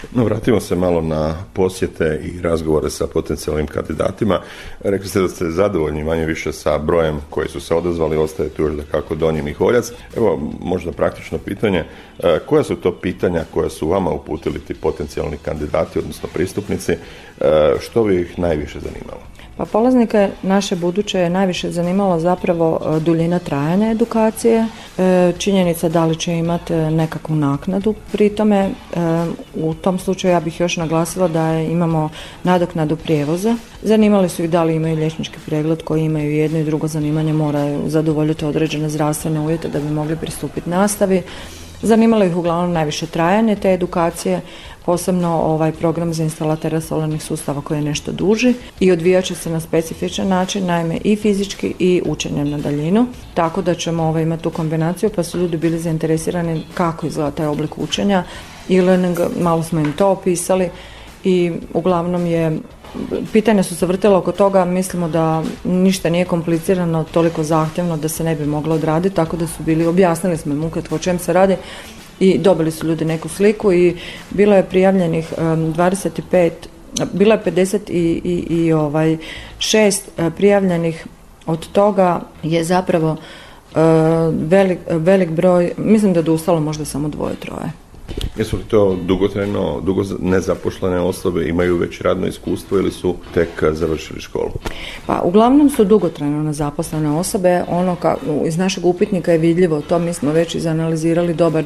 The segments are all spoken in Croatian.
No, vratimo se malo na posjete i razgovore sa potencijalnim kandidatima. Rekli ste da ste zadovoljni manje više sa brojem koji su se odazvali, ostaje tu još da kako Donji Miholjac. Evo, možda praktično pitanje, koja su to pitanja koja su vama uputili ti potencijalni kandidati, odnosno pristupnici, što bi ih najviše zanimalo? Pa polaznike naše buduće je najviše zanimalo zapravo duljina trajanja edukacije, činjenica da li će imati nekakvu naknadu pri tome. U tom slučaju ja bih još naglasila da imamo nadoknadu prijevoza. Zanimali su ih da li imaju liječnički pregled koji imaju jedno i drugo zanimanje, moraju zadovoljiti određene zdravstvene uvjete da bi mogli pristupiti nastavi. Zanimalo ih uglavnom najviše trajanje te edukacije, posebno ovaj program za instalatera solarnih sustava koji je nešto duži i odvijat će se na specifičan način, naime i fizički i učenjem na daljinu, tako da ćemo imati tu kombinaciju, pa su ljudi bili zainteresirani kako izgleda taj oblik učenja i learning, malo smo im to opisali i uglavnom pitanja su se vrtela oko toga, mislimo da ništa nije komplicirano, toliko zahtjevno da se ne bi moglo odraditi, tako da su bili, objasnili smo im ukratko o čem se radi i dobili su ljudi neku sliku i bilo je prijavljenih 25, bilo je 56 prijavljenih, od toga je zapravo velik broj, mislim da je odustalo možda samo 2-3. Jesu li to dugo nezaposlene osobe, imaju već radno iskustvo ili su tek završili školu? Pa uglavnom su dugotrajno nezaposlene osobe, iz našeg upitnika je vidljivo, to mi smo već izanalizirali dobar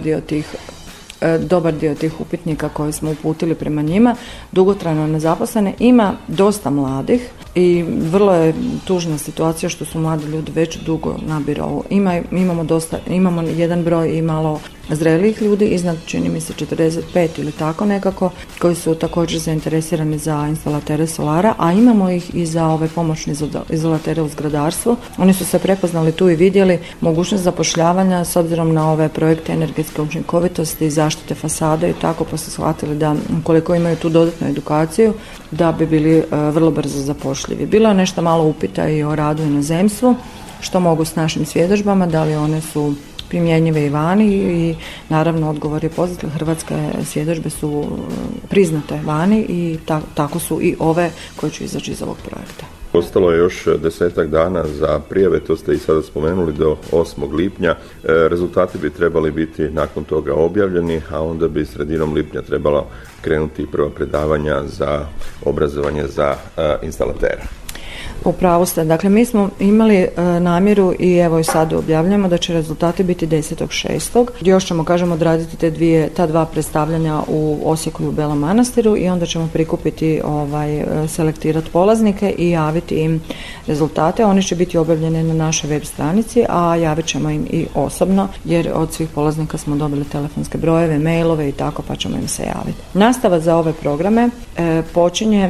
dio tih upitnika koje smo uputili prema njima, dugotrajno nezaposlene, ima dosta mladih i vrlo je tužna situacija što su mladi ljudi već dugo na birovu. Imamo jedan broj i malo zrelijih ljudi, iznad čini mi se 45 ili tako nekako, koji su također zainteresirani za instalatere solara, a imamo ih i za ove pomoćne izolatere u zgradarstvu. Oni su se prepoznali tu i vidjeli mogućnost zapošljavanja s obzirom na ove projekte energetske učinkovitosti i zaštite fasade i tako, pa su shvatili da koliko imaju tu dodatnu edukaciju da bi bili vrlo brzo zapošljivi. Bilo je nešto malo upita i o radu u inozemstvu, što mogu s našim svjedodžbama, da li one su primjenjive i vani i naravno odgovor je pozitivan. Hrvatske svjedodžbe su priznate vani i tako su i ove koje će izaći iz ovog projekta. Ostalo je još 10 dana za prijave, to ste i sada spomenuli, do 8. lipnja. Rezultati bi trebali biti nakon toga objavljeni, a onda bi sredinom lipnja trebalo krenuti prva predavanja za obrazovanje za instalatera. U pravu ste. Dakle, mi smo imali namjeru i evo i sad objavljamo da će rezultati biti 10.6. Još ćemo, odraditi ta dva predstavljanja u Osijeku i u Belom Manastiru i onda ćemo prikupiti, selektirati polaznike i javiti im rezultate. Oni će biti objavljeni na našoj web stranici, a javit ćemo im i osobno, jer od svih polaznika smo dobili telefonske brojeve, mailove i tako, pa ćemo im se javiti. Nastava za ove programe počinje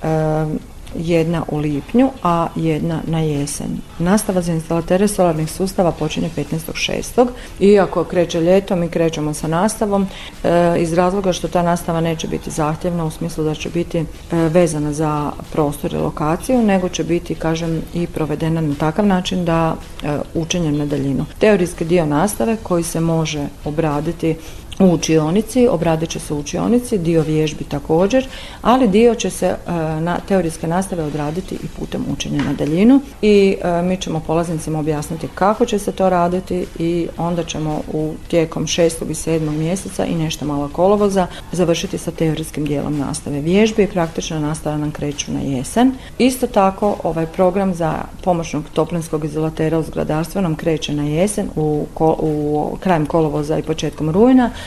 jedna u lipnju, a jedna na jesen. Nastava za instalatere solarnih sustava počinje 15.6. Iako kreće ljeto, mi krećemo sa nastavom iz razloga što ta nastava neće biti zahtjevna u smislu da će biti vezana za prostor i lokaciju, nego će biti, i provedena na takav način da učenjem na daljinu. Teorijski dio nastave koji se može obraditi u učionici, obradit će se u učionici, dio vježbi također, ali dio će se na teorijske nastave odraditi i putem učenja na daljinu i mi ćemo polaznicima objasniti kako će se to raditi i onda ćemo tijekom 6. i 7. mjeseca i nešto malo kolovoza završiti sa teorijskim dijelom nastave. Vježbe i praktična nastava nam kreću na jesen. Isto tako, ovaj program za pomoćnog toplinskog izolatera u zgradarstvu nam kreće na jesen, krajem kolovoza i početkom rujna,